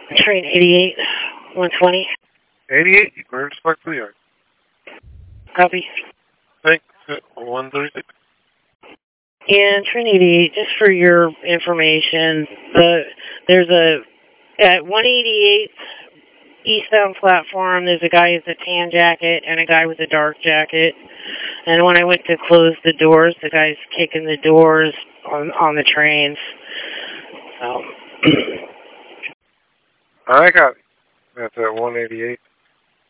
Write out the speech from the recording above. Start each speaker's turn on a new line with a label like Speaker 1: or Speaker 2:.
Speaker 1: Train 88, 120.
Speaker 2: 88, where's Spark to the yard?
Speaker 1: Copy.
Speaker 2: Thanks, 136.
Speaker 1: And Train 88, just for your information, there's at 188 eastbound platform, there's a guy with a tan jacket and a guy with a dark jacket. And when I went to close the doors, the guy's kicking the doors on the trains. So.
Speaker 2: I got it. That's at 188.